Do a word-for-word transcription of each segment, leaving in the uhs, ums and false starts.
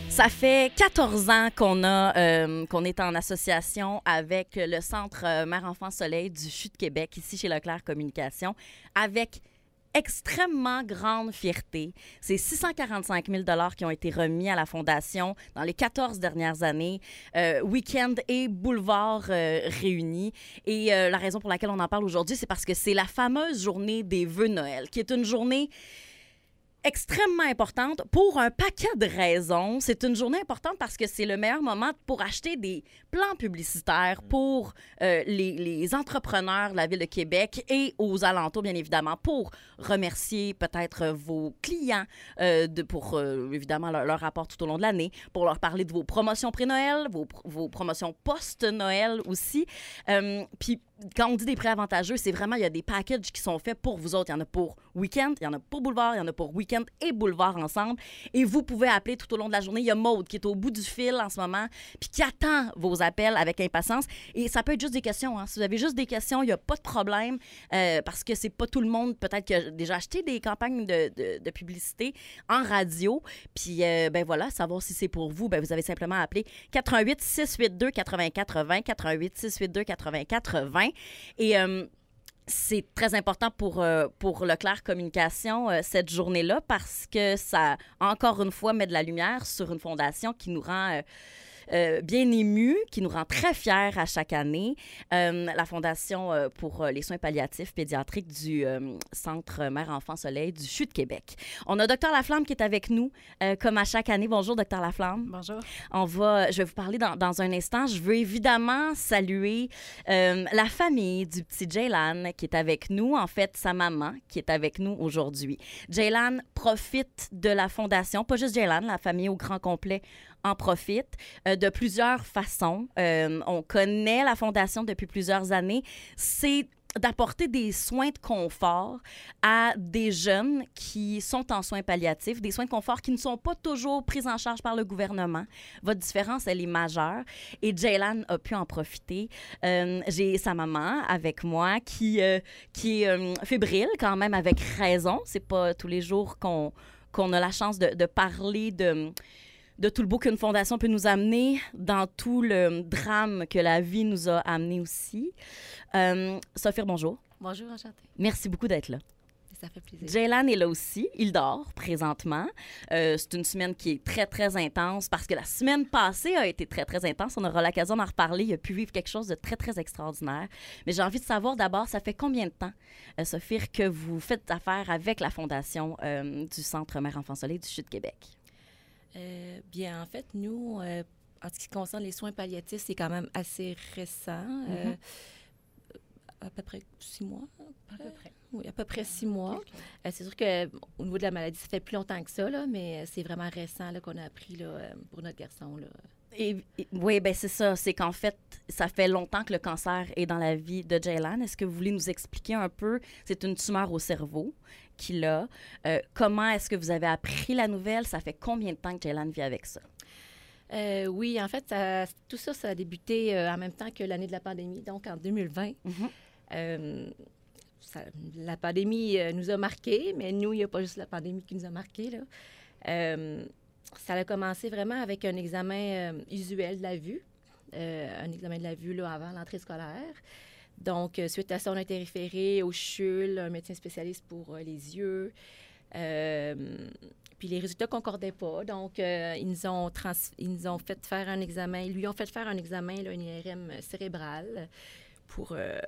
Ça fait quatorze ans qu'on a euh, qu'on est en association avec le Centre euh, Mère-Enfant-Soleil du C H U de Québec, ici chez Leclerc Communication, avec extrêmement grande fierté. C'est six cent quarante-cinq mille dollars qui ont été remis à la Fondation dans les quatorze dernières années, euh, week-end et boulevard euh, réunis. Et euh, la raison pour laquelle on en parle aujourd'hui, c'est parce que c'est la fameuse journée des vœux de Noël, qui est une journée extrêmement importante pour un paquet de raisons. C'est une journée importante parce que c'est le meilleur moment pour acheter des plans publicitaires pour euh, les, les entrepreneurs de la Ville de Québec et aux alentours, bien évidemment, pour remercier peut-être vos clients euh, de, pour, euh, évidemment, leur, leur rapport tout au long de l'année, pour leur parler de vos promotions pré-Noël, vos, vos promotions post-Noël aussi. Euh, puis, quand on dit des prêts avantageux, c'est vraiment, il y a des packages qui sont faits pour vous autres. Il y en a pour week-end, il y en a pour boulevard, il y en a pour week-end et boulevard ensemble. Et vous pouvez appeler tout au long de la journée. Il y a Maude qui est au bout du fil en ce moment, puis qui attend vos appels avec impatience. Et ça peut être juste des questions. Hein. Si vous avez juste des questions, il n'y a pas de problème euh, parce que c'est pas tout le monde peut-être qui a déjà acheté des campagnes de, de, de publicité en radio. Puis, euh, ben voilà, savoir si c'est pour vous, ben vous avez simplement appelé quatre un huit, six huit deux, quatre quatre deux zéro, quatre un huit, six huit deux, quatre quatre deux zéro. Et euh, c'est très important pour, euh, pour Leclerc Communication, euh, cette journée-là, parce que ça, encore une fois, met de la lumière sur une fondation qui nous rend euh, euh, bien émus, qui nous rend très fiers à chaque année. Euh, la Fondation euh, pour les soins palliatifs pédiatriques du euh, Centre Mère-Enfant-Soleil du C H U de Québec. On a Dr Laflamme qui est avec nous, euh, comme à chaque année. Bonjour, Dr Laflamme. Bonjour. On va, je vais vous parler dans, dans un instant. Je veux évidemment saluer euh, la famille du petit Jaylan qui est avec nous, en fait, sa maman qui est avec nous aujourd'hui. Jaylan profite de la Fondation, pas juste Jaylan, la famille au grand complet en profite euh, de plusieurs façons. Euh, on connaît la Fondation depuis plusieurs années. C'est d'apporter des soins de confort à des jeunes qui sont en soins palliatifs, des soins de confort qui ne sont pas toujours pris en charge par le gouvernement. Votre différence, elle est majeure. Et Jaylan a pu en profiter. Euh, j'ai sa maman avec moi qui, euh, qui est euh, fébrile quand même, avec raison. C'est pas tous les jours qu'on, qu'on a la chance de, de parler de... de tout le beau qu'une fondation peut nous amener, dans tout le drame que la vie nous a amené aussi. Euh, Sophie, bonjour. Bonjour, enchantée. Merci beaucoup d'être là. Ça fait plaisir. Jaylan est là aussi. Il dort présentement. Euh, c'est une semaine qui est très, très intense parce que la semaine passée a été très, très intense. On aura l'occasion d'en reparler. Il a pu vivre quelque chose de très, très extraordinaire. Mais j'ai envie de savoir d'abord, ça fait combien de temps, euh, Sophie, que vous faites affaire avec la Fondation euh, du Centre Mère-Enfant-Soleil du C H U de Québec? Euh, bien, en fait, nous, euh, en ce qui concerne les soins palliatifs, c'est quand même assez récent. Mm-hmm. euh, à peu près six mois. À peu près. Oui, à peu près six mois. Euh, c'est sûr qu'au niveau de la maladie, ça fait plus longtemps que ça, là, mais c'est vraiment récent là, qu'on a appris là, pour notre garçon. Là. Et, et, oui, bien c'est ça. C'est qu'en fait, ça fait longtemps que le cancer est dans la vie de Jaylan. Est-ce que vous voulez nous expliquer un peu? C'est une tumeur au cerveau qu'il a. Euh, comment est-ce que vous avez appris la nouvelle? Ça fait combien de temps que Jaylan vit avec ça? Euh, oui, en fait, ça, tout ça, ça a débuté euh, en même temps que l'année de la pandémie, donc en deux mille vingt. Mm-hmm. Euh, ça, la pandémie euh, nous a marqués, mais nous, il n'y a pas juste la pandémie qui nous a marqués, là. Euh, ça a commencé vraiment avec un examen euh, usuel de la vue, euh, un examen de la vue là, avant l'entrée scolaire. Donc, euh, suite à ça, on a été référé au C H U L, un médecin spécialiste pour euh, les yeux. Euh, puis les résultats ne concordaient pas. Donc, euh, ils, nous ont trans- ils nous ont fait faire un examen. Ils lui ont fait faire un examen, là, un I R M cérébral, pour, euh,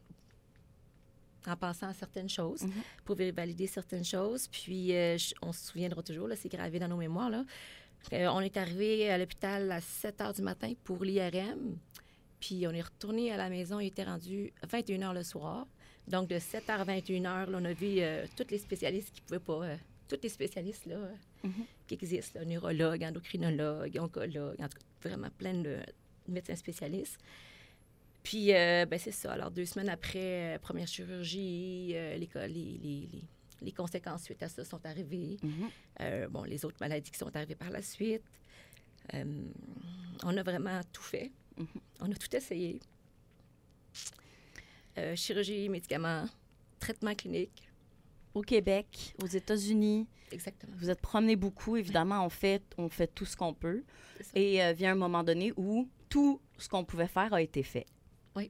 en pensant à certaines choses, mm-hmm. pour valider certaines choses. Puis, euh, on se souviendra toujours, là, c'est gravé dans nos mémoires, là. Euh, on est arrivé à l'hôpital à sept heures du matin pour l'I R M. Puis, on est retourné à la maison. Il était rendu vingt et une heures le soir. Donc, de sept heures à vingt et une heures, là, on a vu euh, tous les spécialistes qui ne pouvaient pas... Euh, tous les spécialistes là, mm-hmm. qui existent, là, neurologues, endocrinologues, oncologues, en tout cas, vraiment plein de médecins spécialistes. Puis, euh, ben c'est ça. Alors, deux semaines après, euh, première chirurgie, euh, les, les, les, les, les conséquences suite à ça sont arrivées. Mm-hmm. Euh, bon, les autres maladies qui sont arrivées par la suite. Euh, on a vraiment tout fait. Mm-hmm. On a tout essayé. Euh, chirurgie, médicaments, traitement clinique. au Québec, aux États-Unis. Exactement. Vous êtes promené beaucoup, évidemment, on fait, on fait tout ce qu'on peut. Et euh, vient un moment donné où tout ce qu'on pouvait faire a été fait. Oui.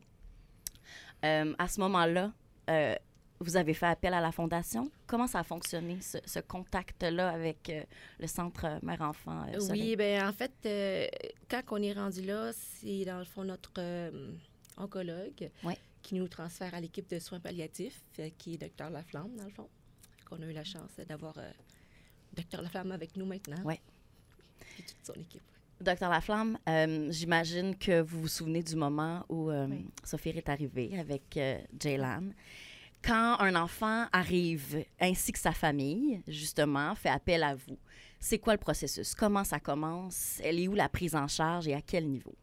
Euh, à ce moment-là, euh, vous avez fait appel à la Fondation. Comment ça a fonctionné, ce, ce contact-là avec euh, le Centre Mère-Enfant euh, Soleil? Oui, bien, en fait, euh, quand on est rendu là, c'est dans le fond notre euh, oncologue ouais. qui nous transfère à l'équipe de soins palliatifs, euh, qui est Docteur Laflamme, dans le fond. On a eu la chance d'avoir euh, Docteur Laflamme avec nous maintenant. Oui. Et toute son équipe. Docteur Laflamme, euh, j'imagine que vous vous souvenez du moment où euh, oui. Sophie est arrivée avec euh, Jaylan. Quand un enfant arrive, ainsi que sa famille, justement, fait appel à vous, c'est quoi le processus? Comment ça commence? Elle est où la prise en charge et à quel niveau?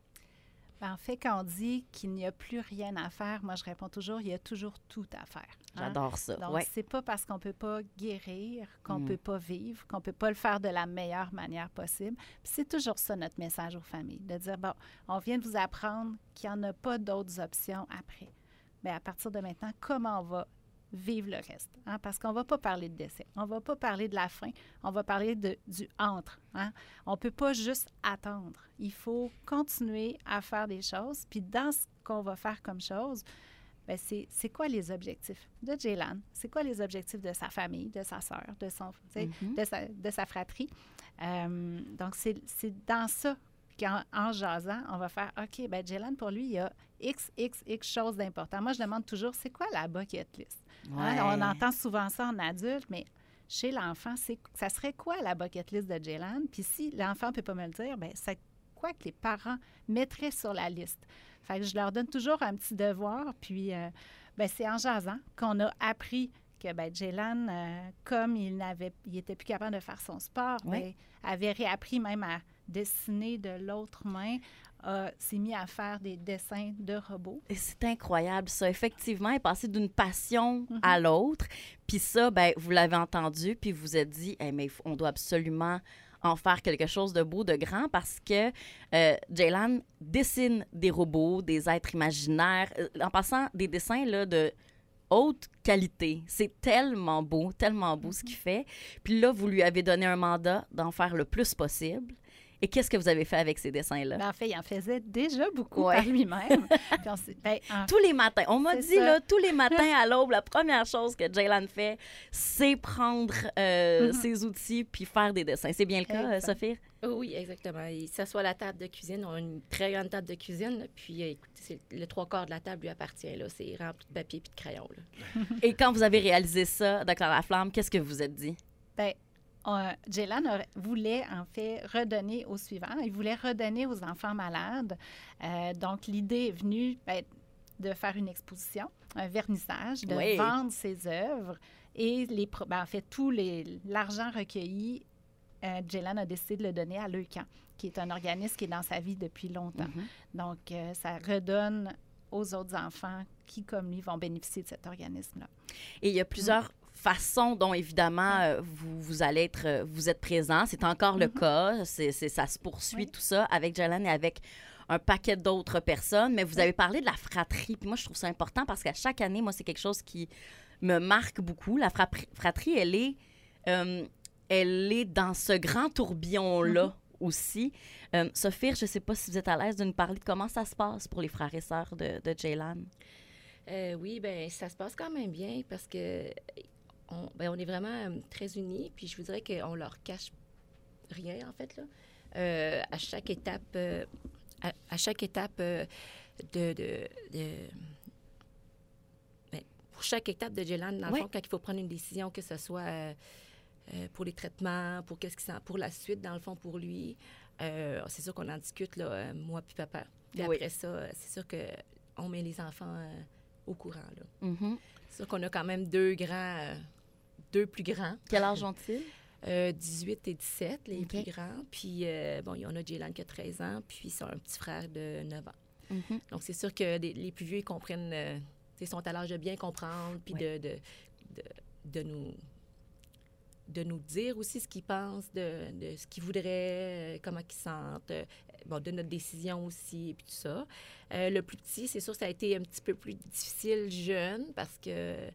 En fait, quand on dit qu'il n'y a plus rien à faire, moi, je réponds toujours, il y a toujours tout à faire. Hein? J'adore ça. Donc, ouais. c'est pas parce qu'on peut pas guérir, qu'on mm. peut pas vivre, qu'on peut pas le faire de la meilleure manière possible. Puis c'est toujours ça, notre message aux familles, de dire, bon, on vient de vous apprendre qu'il n'y en a pas d'autres options après. Bien, à partir de maintenant, comment on va vivre le reste? Hein? Parce qu'on ne va pas parler de décès, on ne va pas parler de la fin, on va parler de, du entre. Hein? On ne peut pas juste attendre. Il faut continuer à faire des choses. Puis dans ce qu'on va faire comme chose, bien, c'est, c'est quoi les objectifs de Jaylan? C'est quoi les objectifs de sa famille, de sa sœur, de, son, mm-hmm. de, sa, de sa fratrie? Euh, donc, c'est, c'est dans ça qu'en en jasant, on va faire, OK, bien, Jaylan, pour lui, il y a X, X, X choses d'important. Moi, je demande toujours, c'est quoi la bucket list? Ouais. Hein? On entend souvent ça en adulte, mais chez l'enfant, c'est, ça serait quoi la bucket list de Jaylan? Puis si l'enfant ne peut pas me le dire, bien, c'est quoi que les parents mettraient sur la liste? Fait que je leur donne toujours un petit devoir, puis euh, bien, c'est en jasant qu'on a appris que bien, Jaylan, euh, comme il n'avait, il était plus capable de faire son sport, ouais. bien, avait réappris même à dessiner de l'autre main, euh, s'est mis à faire des dessins de robots. Et c'est incroyable, ça. Effectivement, elle est passée d'une passion mm-hmm. à l'autre. Puis ça, ben, vous l'avez entendu, puis vous vous êtes dit, hey, mais on doit absolument en faire quelque chose de beau, de grand, parce que euh, Jaylan dessine des robots, des êtres imaginaires, euh, en passant des dessins là, de haute qualité. C'est tellement beau, tellement beau mm-hmm. ce qu'il fait. Puis là, vous lui avez donné un mandat d'en faire le plus possible. Et qu'est-ce que vous avez fait avec ces dessins-là? Ben, en fait, il en faisait déjà beaucoup ouais. par lui-même. Puis on s'est, ben, en... Tous les matins. On m'a dit, là, tous les matins à l'aube, la première chose que Jaylan fait, c'est prendre euh, mm-hmm. ses outils puis faire des dessins. C'est bien le cas, euh, Sophie? Oh, oui, exactement. Il s'assoit à la table de cuisine. On a une très grande table de cuisine. Puis, euh, écoutez, c'est, le trois quarts de la table lui appartient. Là. C'est rempli de papier puis de crayon. Là. Et quand vous avez réalisé ça, Docteur Laflamme, qu'est-ce que vous vous êtes dit? Bien, Euh, Jaylan voulait, en fait, redonner aux suivants. Il voulait redonner aux enfants malades. Euh, donc, l'idée est venue ben, de faire une exposition, un vernissage, de oui. vendre ses œuvres. Et, les, ben, en fait, tout les, l'argent recueilli, euh, Jaylan a décidé de le donner à Leucan, qui est un organisme qui est dans sa vie depuis longtemps. Mm-hmm. Donc, euh, ça redonne aux autres enfants qui, comme lui, vont bénéficier de cet organisme-là. Et il y a plusieurs... Mm. façon dont, évidemment, euh, vous, vous allez être, euh, vous êtes présent. C'est encore le mm-hmm. cas. C'est, c'est, ça se poursuit, oui. tout ça, avec Jaylan et avec un paquet d'autres personnes. Mais vous oui. avez parlé de la fratrie. Puis moi, je trouve ça important parce qu'à chaque année, moi, c'est quelque chose qui me marque beaucoup. La fratrie, elle est, euh, elle est dans ce grand tourbillon-là mm-hmm. aussi. Euh, Sophie, je ne sais pas si vous êtes à l'aise de nous parler de comment ça se passe pour les frères et sœurs de, de Jaylan. Euh, oui, bien, ça se passe quand même bien parce que On, ben, on est vraiment euh, très unis, puis je vous dirais qu'on leur cache rien, en fait, là. Euh, à chaque étape, euh, à, à chaque étape euh, de... de, de ben, pour chaque étape de Jaylan, dans le oui. fond, quand il faut prendre une décision, que ce soit euh, euh, pour les traitements, pour, qu'est-ce qui sent, pour la suite, dans le fond, pour lui, euh, c'est sûr qu'on en discute, là, euh, moi puis papa. Puis oui. après ça, c'est sûr qu'on met les enfants euh, au courant, là. Mm-hmm. C'est sûr qu'on a quand même deux grands... Euh, deux plus grands. Quel âge ont-ils? Euh, dix-huit et dix-sept, les okay. plus grands. Puis, euh, bon, il y en a Jaylan qui a treize ans, puis ils ont un petit frère de neuf ans. Mm-hmm. Donc, c'est sûr que les, les plus vieux, ils comprennent, euh, ils sont à l'âge de bien comprendre, puis oui. de, de, de, de, nous, de nous dire aussi ce qu'ils pensent, de, de ce qu'ils voudraient, euh, comment ils sentent, euh, bon, de notre décision aussi, et puis tout ça. Euh, le plus petit, c'est sûr, ça a été un petit peu plus difficile jeune, parce que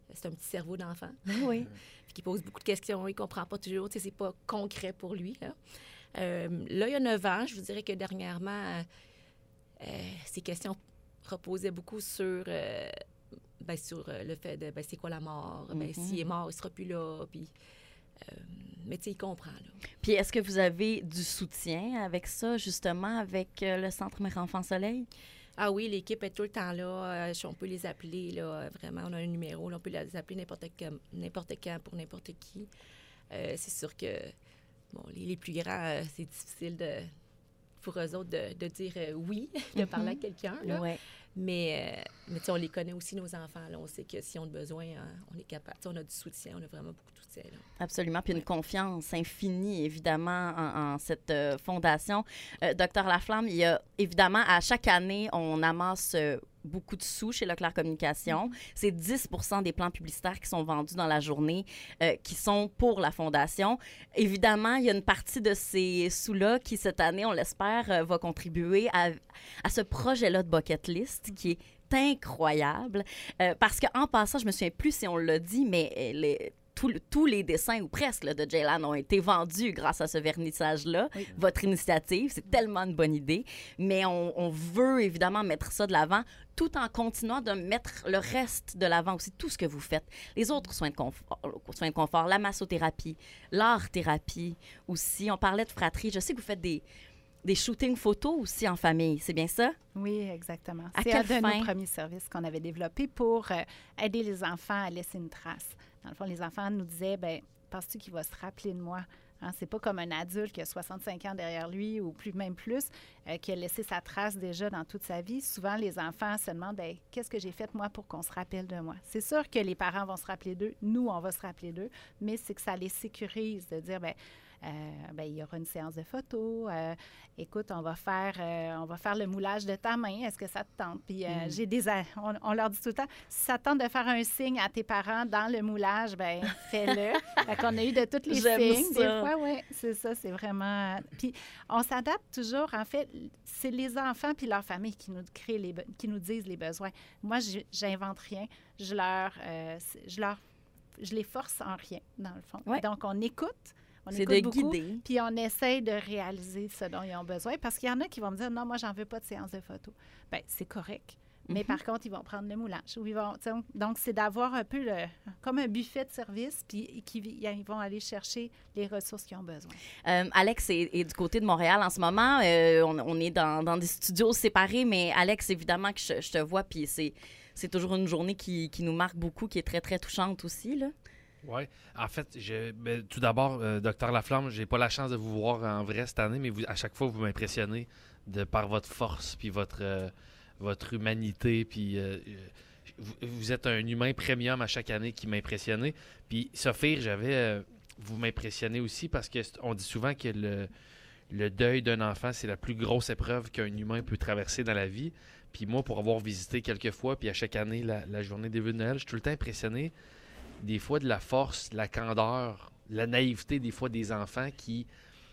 c'est un petit cerveau d'enfant. Oui. Puis qui pose beaucoup de questions, il ne comprend pas toujours, tu sais, c'est pas concret pour lui. Là. Euh, là, il y a neuf ans, je vous dirais que dernièrement, euh, ces questions reposaient beaucoup sur, euh, ben, sur euh, le fait de, ben, c'est quoi la mort? Mm-hmm. Ben, s'il est mort, il ne sera plus là. Puis, euh, mais tu sais, il comprend. Là. Puis est-ce que vous avez du soutien avec ça, justement, avec euh, le Centre Mère-Enfant-Soleil? Ah oui, l'équipe est tout le temps là. Euh, on peut les appeler, là, vraiment, on a un numéro. Là, on peut les appeler n'importe quand, n'importe quand pour n'importe qui. Euh, c'est sûr que bon, les, les plus grands, euh, c'est difficile de, pour eux autres de, de dire euh, oui, de mm-hmm. parler à quelqu'un. Là. Ouais. Mais, euh, mais on les connaît aussi, nos enfants. Là. On sait que si on a besoin, hein, on est capable. T'sais, on a du soutien, on a vraiment beaucoup de soutien. Là. Absolument. Puis ouais. une confiance infinie, évidemment, en, en cette euh, fondation. Euh, Docteur Laflamme, il y a évidemment, à chaque année, on amasse euh, beaucoup de sous chez Leclerc Communication. Mm-hmm. C'est dix pour cent des plans publicitaires qui sont vendus dans la journée euh, qui sont pour la fondation. Évidemment, il y a une partie de ces sous-là qui, cette année, on l'espère, euh, va contribuer à, à ce projet-là de bucket list qui est incroyable. Euh, parce qu'en passant, je me souviens plus si on l'a dit, mais les, tout, tous les dessins, ou presque, là, de Jaylan ont été vendus grâce à ce vernissage-là. Oui. Votre initiative, c'est tellement une bonne idée. Mais on, on veut évidemment mettre ça de l'avant tout en continuant de mettre le reste de l'avant aussi, tout ce que vous faites. Les autres soins de confort, soins de confort la massothérapie, l'art-thérapie aussi. On parlait de fratrie. Je sais que vous faites des... des shootings photos aussi en famille, c'est bien ça? Oui, exactement. À c'est quelle un de fin? nos premiers services qu'on avait développé pour euh, aider les enfants à laisser une trace. Dans le fond, les enfants nous disaient, bien, penses-tu qu'il va se rappeler de moi? Hein, c'est pas comme un adulte qui a soixante-cinq ans derrière lui ou plus, même plus, euh, qui a laissé sa trace déjà dans toute sa vie. Souvent, les enfants se demandent, bien, qu'est-ce que j'ai fait moi pour qu'on se rappelle de moi? C'est sûr que les parents vont se rappeler d'eux, nous, on va se rappeler d'eux, mais c'est que ça les sécurise de dire, bien, Euh, ben, il y aura une séance de photos. Euh, écoute, on va faire euh, on va faire le moulage de ta main. Est-ce que ça te tente? Puis euh, mm. j'ai des on, on leur dit tout le temps, si ça te tente de faire un signe à tes parents dans le moulage, ben fais-le. Fait qu'on a eu de tous les J'aime signes. Ça. Des fois, oui, c'est ça, c'est vraiment... Puis on s'adapte toujours. En fait, c'est les enfants puis leur famille qui nous créent les be- qui nous disent les besoins. Moi, j'invente rien. Je leur, euh, je leur, je les force en rien, dans le fond. Ouais. Donc, on écoute. On c'est écoute de beaucoup, guider. Puis on essaye de réaliser ce dont ils ont besoin. Parce qu'il y en a qui vont me dire, non, moi, j'en veux pas de séance de photo. Bien, c'est correct. Mais mm-hmm. par contre, ils vont prendre le moulage. Ou ils vont, donc, c'est d'avoir un peu le, comme un buffet de services, puis qui, ils vont aller chercher les ressources qu'ils ont besoin. Euh, Alex est, est du côté de Montréal en ce moment. Euh, on, on est dans, dans des studios séparés, mais Alex, évidemment que je, je te vois, puis c'est, c'est toujours une journée qui, qui nous marque beaucoup, qui est très, très touchante aussi, là. Oui. En fait, je, ben, tout d'abord, euh, Docteur Laflamme, j'ai pas la chance de vous voir en vrai cette année, mais vous, à chaque fois, vous m'impressionnez de par votre force, puis votre, euh, votre humanité, puis euh, vous, vous êtes un humain premium à chaque année qui m'impressionnait. Puis, Sophie, j'avais... Euh, vous m'impressionnez aussi parce qu'on dit souvent que le, le deuil d'un enfant, c'est la plus grosse épreuve qu'un humain peut traverser dans la vie. Puis moi, pour avoir visité quelques fois, puis à chaque année, la, la journée des vœux de Noël, je suis tout le temps impressionné des fois de la force, de la candeur, de la naïveté des fois des enfants qui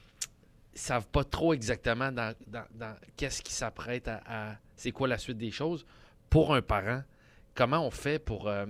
savent pas trop exactement dans, dans, dans qu'est-ce qui s'apprête à, à... C'est quoi la suite des choses. Pour un parent, comment on fait pour... Euh,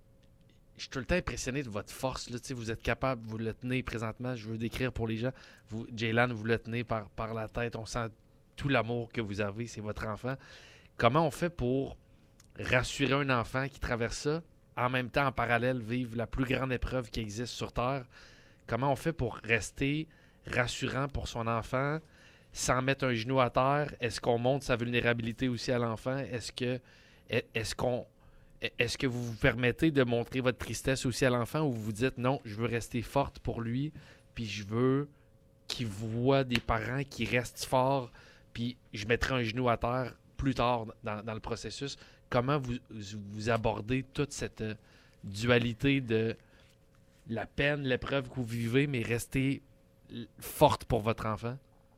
je suis tout le temps impressionné de votre force. Là, vous êtes capable, vous le tenez présentement, je veux décrire pour les gens. Vous, Jaylan, vous le tenez par, par la tête. On sent tout l'amour que vous avez, c'est votre enfant. Comment on fait pour rassurer un enfant qui traverse ça, en même temps, en parallèle, vivre la plus grande épreuve qui existe sur Terre? Comment on fait pour rester rassurant pour son enfant sans mettre un genou à terre? Est-ce qu'on montre sa vulnérabilité aussi à l'enfant? Est-ce que, est-ce qu'on, est-ce que vous vous permettez de montrer votre tristesse aussi à l'enfant ou vous vous dites non, je veux rester forte pour lui, puis je veux qu'il voit des parents qui restent forts, puis je mettrai un genou à terre plus tard dans, dans le processus? Comment vous, vous abordez toute cette euh, dualité de la peine, l'épreuve que vous vivez, mais rester forte pour votre enfant?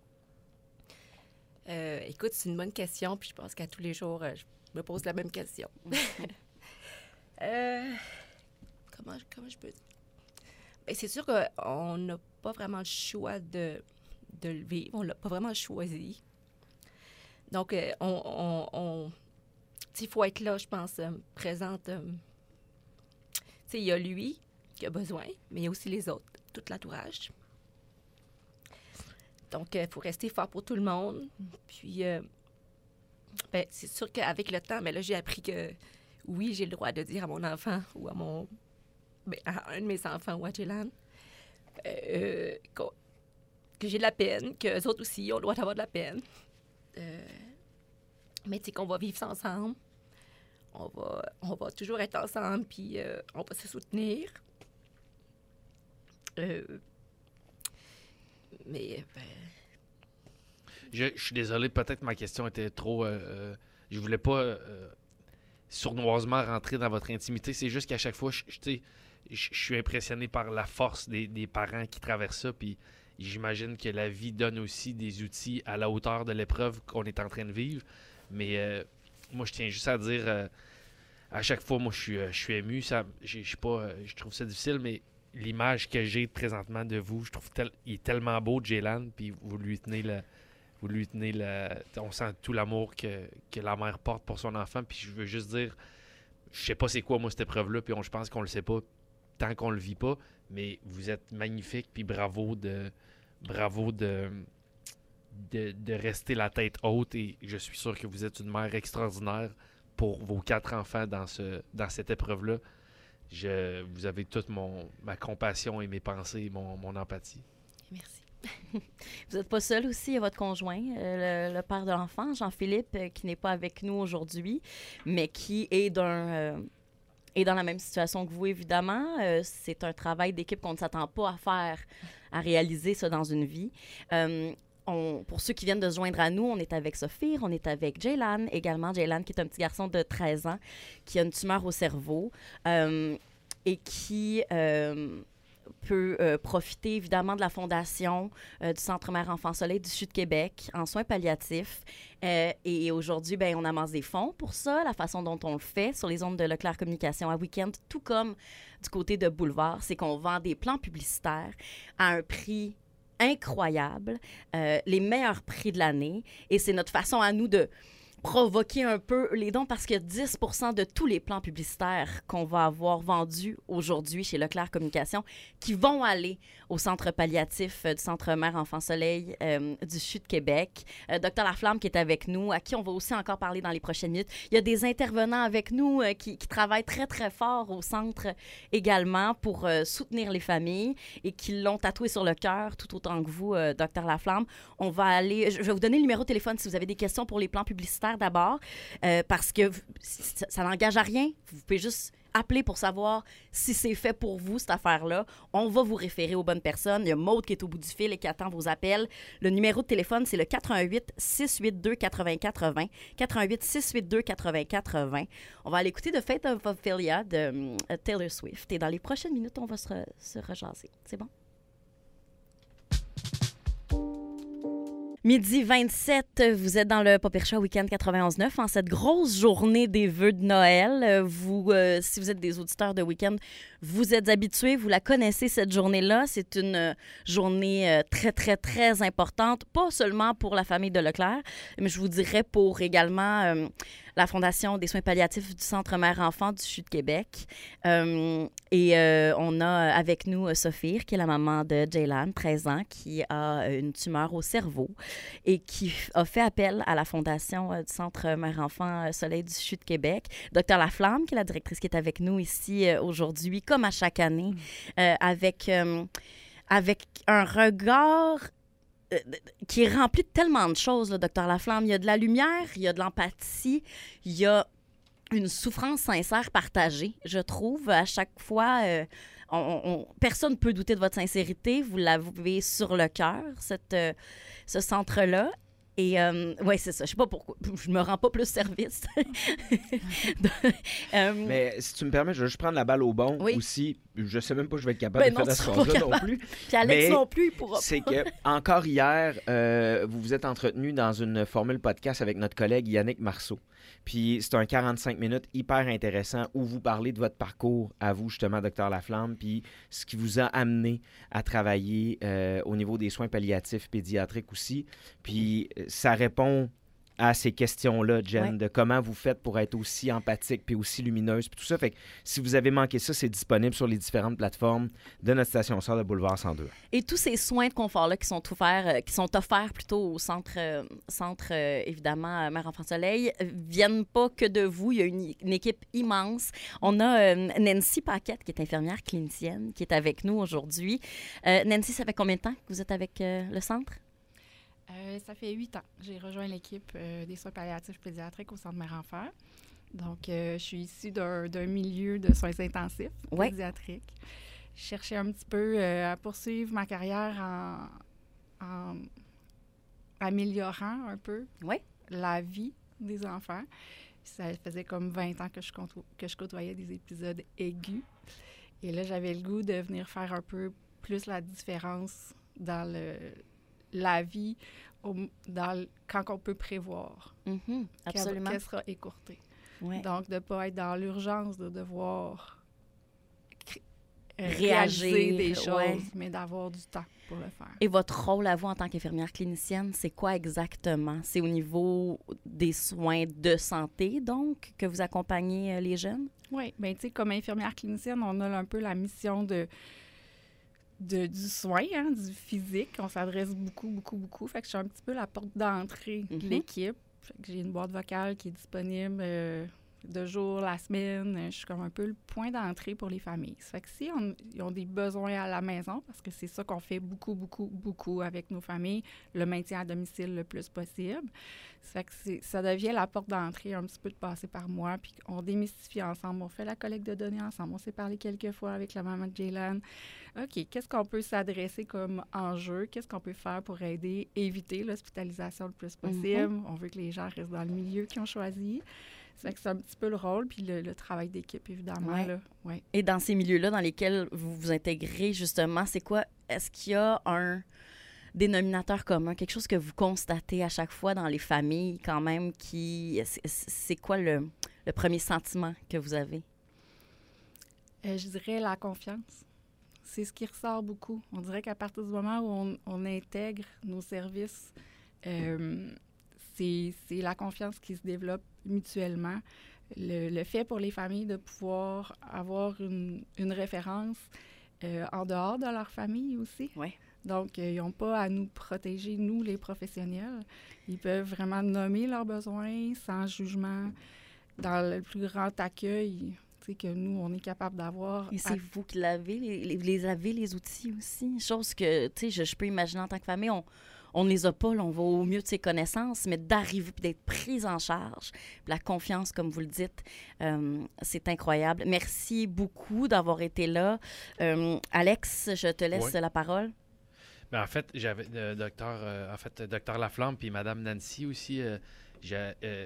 Euh, écoute, c'est une bonne question, puis je pense qu'à tous les jours, euh, je me pose la même question. euh, comment, comment je peux dire? Bien, c'est sûr qu'on n'a pas vraiment le choix de, de le vivre. On ne l'a pas vraiment choisi. Donc, euh, on... on, on il faut être là, je pense, euh, présente. Euh, sais, il y a lui qui a besoin, mais il y a aussi les autres, tout l'entourage. Donc, il faut rester fort pour tout le monde. Puis, euh, ben, c'est sûr qu'avec le temps, ben là, j'ai appris que oui, j'ai le droit de dire à mon enfant ou à mon... Ben, à un de mes enfants ou à Jaylan euh, que j'ai de la peine, qu'eux autres aussi ont le droit d'avoir de la peine. Euh, mais tu sais qu'on va vivre ça ensemble. On va, on va toujours être ensemble, puis euh, on va se soutenir. Euh, mais, ben... Je, je suis désolé, peut-être ma question était trop... Euh, euh, je voulais pas euh, sournoisement rentrer dans votre intimité. C'est juste qu'à chaque fois, je, je, je, je suis impressionné par la force des, des parents qui traversent ça, puis j'imagine que la vie donne aussi des outils à la hauteur de l'épreuve qu'on est en train de vivre. Mais euh, moi, je tiens juste à dire, euh, à chaque fois, moi, je suis, euh, je suis ému. Ça, je, je, pas, euh, je trouve ça difficile, mais l'image que j'ai présentement de vous, je trouve tel, il est tellement beau, Jaylan, puis vous lui tenez le... Vous lui tenez le... On sent tout l'amour que, que la mère porte pour son enfant. Puis je veux juste dire, je sais pas c'est quoi, moi, cette épreuve-là, puis on, je pense qu'on le sait pas tant qu'on le vit pas, mais vous êtes magnifique, puis bravo de bravo de, de, de rester la tête haute, et je suis sûr que vous êtes une mère extraordinaire pour vos quatre enfants dans, ce, dans cette épreuve-là. Je, vous avez toute mon, ma compassion et mes pensées, mon, mon empathie. Merci. Vous n'êtes pas seul aussi, il y a votre conjoint, euh, le, le père de l'enfant, Jean-Philippe, euh, qui n'est pas avec nous aujourd'hui, mais qui est, d'un, euh, est dans la même situation que vous, évidemment. Euh, c'est un travail d'équipe qu'on ne s'attend pas à faire, à réaliser ça dans une vie. Euh, on, pour ceux qui viennent de se joindre à nous, on est avec Sophie, on est avec Jaylan également. Jaylan, qui est un petit garçon de treize ans, qui a une tumeur au cerveau euh, et qui... Euh, peut euh, profiter évidemment de la fondation euh, du Centre Mère-Enfant-Soleil du Sud Québec en soins palliatifs. Euh, et aujourd'hui, ben, on amasse des fonds pour ça, la façon dont on le fait sur les ondes de Leclerc Communication à Week-end, tout comme du côté de Boulevard, c'est qu'on vend des plans publicitaires à un prix incroyable, euh, les meilleurs prix de l'année. Et c'est notre façon à nous de provoquer un peu les dons, parce que dix pour cent de tous les plans publicitaires qu'on va avoir vendus aujourd'hui chez Leclerc Communication qui vont aller au centre palliatif euh, du Centre Mère-Enfant-Soleil euh, du C H U de Québec. Euh, Docteur Laflamme qui est avec nous, à qui on va aussi encore parler dans les prochaines minutes. Il y a des intervenants avec nous euh, qui, qui travaillent très, très fort au centre également pour euh, soutenir les familles et qui l'ont tatoué sur le cœur tout autant que vous, euh, Docteur Laflamme. On va aller... Je vais vous donner le numéro de téléphone si vous avez des questions pour les plans publicitaires d'abord, euh, parce que ça, ça n'engage à rien. Vous pouvez juste appeler pour savoir si c'est fait pour vous, cette affaire-là. On va vous référer aux bonnes personnes. Il y a Maude qui est au bout du fil et qui attend vos appels. Le numéro de téléphone, c'est le quatre un huit, six huit deux, quatre vingt quatre-vingt. quatre un huit, six huit deux, quatre vingt quatre-vingt. On va aller écouter The Fate of Ophelia de uh, Taylor Swift. Et dans les prochaines minutes, on va se, re- se rejaser. C'est bon? Midi vingt-sept, vous êtes dans le Popper Show Week-end quatre-vingt-onze neuf en cette grosse journée des vœux de Noël. Vous, euh, si vous êtes des auditeurs de Week-end, vous êtes habitués, vous la connaissez cette journée-là. C'est une euh, journée euh, très, très, très importante, pas seulement pour la famille de Leclerc, mais je vous dirais pour également euh, la Fondation des soins palliatifs du Centre Mère-Enfant du C H U de Québec. Euh, et euh, on a avec nous Sophie, qui est la maman de Jaylan, treize ans, qui a une tumeur au cerveau et qui a fait appel à la Fondation euh, du Centre Mère-Enfant Soleil du C H U de Québec. Docteur Laflamme, qui est la directrice qui est avec nous ici euh, aujourd'hui, comme à chaque année, euh, avec, euh, avec un regard euh, qui est rempli de tellement de choses, là, Docteur Laflamme. Il y a de la lumière, il y a de l'empathie, il y a une souffrance sincère partagée, je trouve. À chaque fois, euh, on, on, personne ne peut douter de votre sincérité. Vous l'avez sur le cœur, cette, euh, ce centre-là. Et euh, oui, c'est ça. Je sais pas pourquoi. Je me rends pas plus service. euh, Mais si tu me permets, je vais juste prendre la balle au bon oui. aussi. Je sais même pas si je vais être capable ben de non, faire cette phrase-là non plus. Puis Alex mais non plus, il pourra pas. C'est que, encore hier, euh, vous vous êtes entretenu dans une formule podcast avec notre collègue Yannick Marceau. Puis c'est un quarante-cinq minutes hyper intéressant où vous parlez de votre parcours à vous, justement, Docteur Laflamme, puis ce qui vous a amené à travailler euh, au niveau des soins palliatifs pédiatriques aussi. Puis ça répond à ces questions-là, Jen, Ouais. de comment vous faites pour être aussi empathique puis aussi lumineuse puis tout ça. Fait que si vous avez manqué ça, c'est disponible sur les différentes plateformes de notre station sœur de Boulevard cent deux. Et tous ces soins de confort-là qui sont offerts, euh, qui sont offerts plutôt au centre, euh, centre euh, évidemment, euh, Mère-Enfant-Soleil, euh, viennent pas que de vous. Il y a une, une équipe immense. On a euh, Nancy Paquette, qui est infirmière clinicienne, qui est avec nous aujourd'hui. Euh, Nancy, ça fait combien de temps que vous êtes avec euh, le centre? Euh, ça fait huit ans. J'ai rejoint l'équipe euh, des soins palliatifs pédiatriques au Centre Mère-Enfant. Donc, euh, je suis issue d'un, d'un milieu de soins intensifs Ouais. pédiatriques. Je cherchais un petit peu euh, à poursuivre ma carrière en, en améliorant un peu Ouais. la vie des enfants. Ça faisait comme vingt ans que je, côto- que je côtoyais des épisodes aigus. Et là, j'avais le goût de venir faire un peu plus la différence dans le, la vie, au, dans le- quand on peut prévoir Mhm, qu'elle- absolument. qu'elle sera écourtée. Ouais. Donc, de ne pas être dans l'urgence de devoir cré- euh, Réagir, réaliser des choses, ouais. mais d'avoir du temps pour le faire. Et votre rôle à vous en tant qu'infirmière clinicienne, c'est quoi exactement? C'est au niveau des soins de santé, donc, que vous accompagnez euh, les jeunes? Oui, bien, tu sais, comme infirmière clinicienne, on a un peu la mission de, de du soin, hein, du physique. On s'adresse beaucoup, beaucoup, beaucoup. Fait que je suis un petit peu la porte d'entrée de Mhm. l'équipe. Fait que j'ai une boîte vocale qui est disponible euh, de jour, la semaine. Je suis comme un peu le point d'entrée pour les familles. Ça fait que si on, ils ont des besoins à la maison, parce que c'est ça qu'on fait beaucoup, beaucoup, beaucoup avec nos familles, le maintien à domicile le plus possible. Ça fait que c'est, ça devient la porte d'entrée un petit peu de passer par moi, puis on démystifie ensemble, on fait la collecte de données ensemble, on s'est parlé quelques fois avec la maman de Jaylan. OK, qu'est-ce qu'on peut s'adresser comme enjeu? Qu'est-ce qu'on peut faire pour aider, éviter l'hospitalisation le plus possible? Mm-hmm. On veut que les gens restent dans le milieu qu'ils ont choisi. Ça fait que c'est un petit peu le rôle, puis le, le travail d'équipe, évidemment. Ouais. Là. Ouais. Et dans ces milieux-là dans lesquels vous vous intégrez, justement, c'est quoi? Est-ce qu'il y a un dénominateur commun, quelque chose que vous constatez à chaque fois dans les familles, quand même, qui... C'est, c'est quoi le, le premier sentiment que vous avez? Euh, je dirais la confiance. C'est ce qui ressort beaucoup. On dirait qu'à partir du moment où on, on intègre nos services, euh, c'est, c'est la confiance qui se développe mutuellement. Le, le fait pour les familles de pouvoir avoir une, une référence euh, en dehors de leur famille aussi. Oui. Donc, euh, ils n'ont pas à nous protéger, nous, les professionnels. Ils peuvent vraiment nommer leurs besoins sans jugement, dans le plus grand accueil que nous, on est capable d'avoir. Et c'est à... vous qui l'avez, les, les, les avez, les outils aussi. Chose que, tu sais, je, je peux imaginer en tant que famille, on on ne les a pas, là, on va au mieux de ses connaissances, mais d'arriver puis d'être prise en charge. Puis la confiance, comme vous le dites, euh, c'est incroyable. Merci beaucoup d'avoir été là. Euh, Alex, je te laisse oui. la parole. Ben, en fait, j'avais euh, docteur, euh, en fait, docteur Laflamme puis Madame Nancy aussi. Euh, j'ai, euh,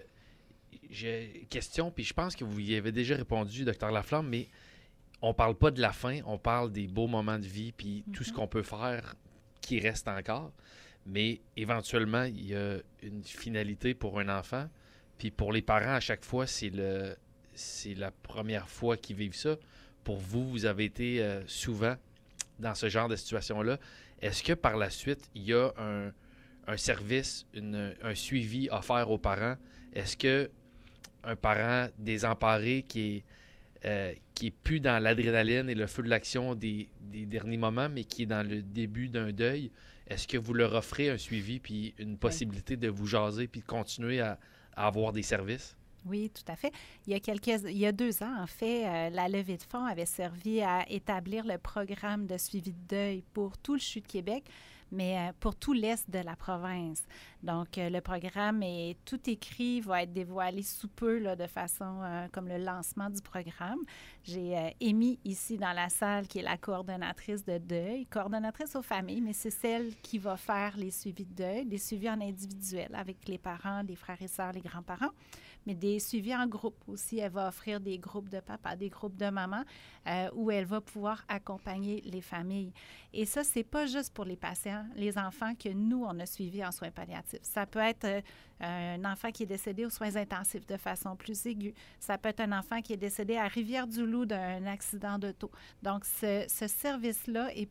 j'ai une question, puis je pense que vous y avez déjà répondu, docteur Laflamme, mais on parle pas de la fin, on parle des beaux moments de vie, puis mm-hmm. tout ce qu'on peut faire qui reste encore. Mais éventuellement, il y a une finalité pour un enfant. Puis pour les parents, à chaque fois, c'est le c'est la première fois qu'ils vivent ça. Pour vous, vous avez été euh, souvent dans ce genre de situation-là. Est-ce que par la suite, il y a un, un service, une, un suivi offert aux parents? Est-ce que un parent désemparé qui est, euh, qui est plus dans l'adrénaline et le feu de l'action des, des derniers moments, mais qui est dans le début d'un deuil, est-ce que vous leur offrez un suivi puis une possibilité oui. de vous jaser puis de continuer à, à avoir des services? Oui, tout à fait. Il y a quelques, il y a deux ans, en fait, euh, la levée de fonds avait servi à établir le programme de suivi de deuil pour tout le C H U de Québec, mais euh, pour tout l'est de la province. Donc, euh, le programme est tout écrit, va être dévoilé sous peu, là, de façon euh, comme le lancement du programme. J'ai euh, Amy ici dans la salle, qui est la coordonnatrice de deuil, coordonnatrice aux familles, mais c'est celle qui va faire les suivis de deuil, des suivis en individuel avec les parents, les frères et sœurs, les grands-parents, mais des suivis en groupe aussi. Elle va offrir des groupes de papas, des groupes de mamans, euh, où elle va pouvoir accompagner les familles. Et ça, c'est pas juste pour les patients, les enfants que nous, on a suivis en soins palliatifs. Ça peut être euh, un enfant qui est décédé aux soins intensifs de façon plus aiguë. Ça peut être un enfant qui est décédé à Rivière-du-Loup d'un accident d'auto. Donc, ce, ce service-là est pour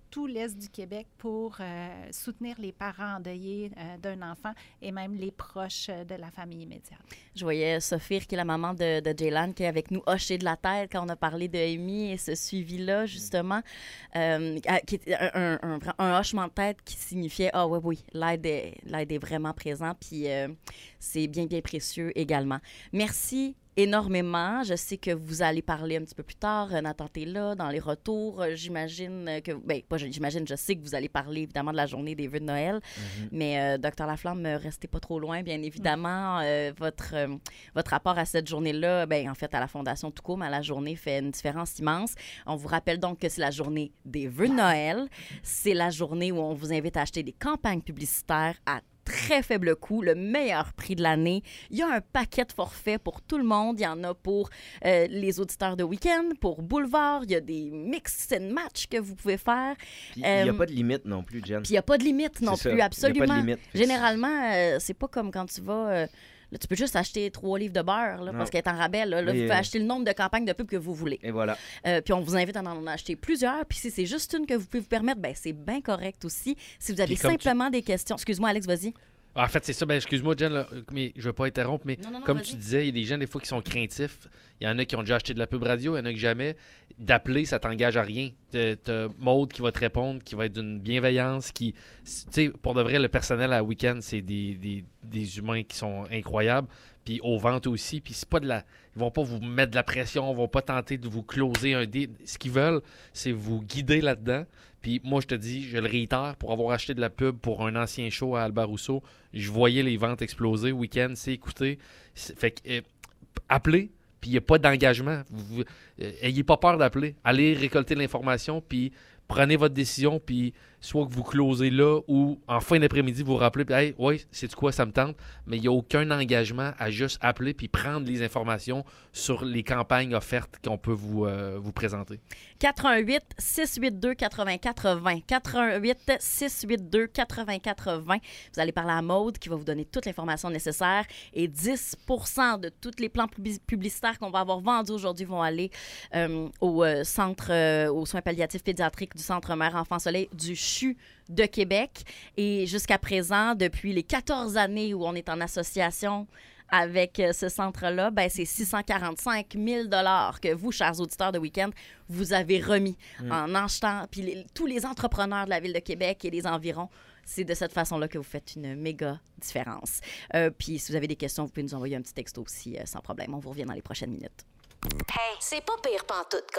tout l'Est du Québec pour euh, soutenir les parents endeuillés euh, d'un enfant et même les proches de la famille immédiate. Je voyais Sophie, qui est la maman de, de Jaylan, qui est avec nous, hoché de la tête quand on a parlé de Amy et ce suivi-là, justement, euh, qui est un, un, un, un hochement de tête qui signifiait « Ah oui, oui, l'aide est, l'aide est vraiment présente, puis euh, c'est bien, bien précieux également. » Merci énormément. Je sais que vous allez parler un petit peu plus tard. Nathan est là, dans les retours. J'imagine que... Bien, pas j'imagine, je sais que vous allez parler, évidemment, de la journée des vœux de Noël. Mm-hmm. Mais, euh, docteur Laflamme, restez pas trop loin, bien évidemment. Euh, votre, euh, votre rapport à cette journée-là, bien, en fait, à la Fondation tout court, mais à la journée, fait une différence immense. On vous rappelle donc que c'est la journée des vœux de Noël. C'est la journée où on vous invite à acheter des campagnes publicitaires à très faible coût, le meilleur prix de l'année. Il y a un paquet de forfaits pour tout le monde. Il y en a pour euh, les auditeurs de week-end, pour Boulevard. Il y a des mix and match que vous pouvez faire. Puis il euh, n'y a pas de limite non plus, Jen. Puis il n'y a pas de limite non c'est plus, ça. absolument. Il n'y a pas de limite. Généralement, euh, c'est pas comme quand tu vas... Euh, Là, tu peux juste acheter trois livres de beurre là, parce qu'elle est en rabais. Là, là, vous pouvez euh... acheter le nombre de campagnes de pub que vous voulez. Et voilà. Euh, puis on vous invite à en acheter plusieurs. Puis si c'est juste une que vous pouvez vous permettre, ben c'est bien correct aussi. Si vous avez simplement tu... des questions... Excuse-moi, Alex, vas-y. En fait, c'est ça. Ben, excuse-moi, Jen, là, mais je ne veux pas interrompre, mais non, non, non, comme vas-y. Tu disais, il y a des gens, des fois, qui sont craintifs. Il y en a qui ont déjà acheté de la pub radio, il y en a qui jamais. D'appeler, ça t'engage à rien. T'as Maude qui va te répondre, qui va être d'une bienveillance, qui... Tu sais, pour de vrai, le personnel à week-end, c'est des, des, des humains qui sont incroyables. Puis aux ventes aussi. Puis c'est pas de la... Ils vont pas vous mettre de la pression, ils vont pas tenter de vous closer un dé. Ce qu'ils veulent, c'est vous guider là-dedans. Puis moi, je te dis, je le réitère, pour avoir acheté de la pub pour un ancien show à Albert Rousseau, je voyais les ventes exploser. Week-end, c'est écouté. Fait que, euh, appelez, puis il n'y a pas d'engagement. Vous, euh, ayez pas peur d'appeler. Allez récolter l'information, puis prenez votre décision, puis soit que vous closez là ou en fin d'après-midi, vous vous rappelez, puis hey, oui, c'est quoi, ça me tente, mais il n'y a aucun engagement à juste appeler puis prendre les informations sur les campagnes offertes qu'on peut vous, euh, vous présenter. quatre un huit, six huit deux, quatre quatre zéro zéro. quatre un huit, six huit deux, quatre quatre zéro zéro. Vous allez parler à Maude qui va vous donner toute l'information nécessaire et dix pour cent de tous les plans publicitaires qu'on va avoir vendus aujourd'hui vont aller euh, au euh, centre, euh, aux soins palliatifs pédiatriques du Centre Mère-Enfant-Soleil du C H U de Québec. Et jusqu'à présent, depuis les quatorze années où on est en association avec ce centre-là, ben c'est six cent quarante-cinq mille dollars que vous, chers auditeurs de Week-end, vous avez remis mmh. en achetant. Puis les, tous les entrepreneurs de la Ville de Québec et les environs, c'est de cette façon-là que vous faites une méga différence. Euh, puis si vous avez des questions, vous pouvez nous envoyer un petit texto aussi, euh, sans problème. On vous revient dans les prochaines minutes. Hey, c'est pas pire pantoute.